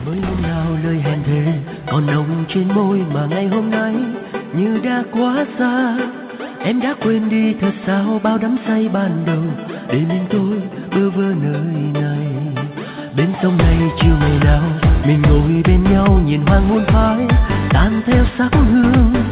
Mới hôm nào lời hẹn thề còn nồng trên môi mà ngày hôm nay như đã quá xa. Em đã quên đi thật sao bao đắm say ban đầu để mình tôi bơ vơ nơi này. Bên sông này chiều ngày nào mình ngồi bên nhau nhìn hoàng hôn phai tan theo sắc hương.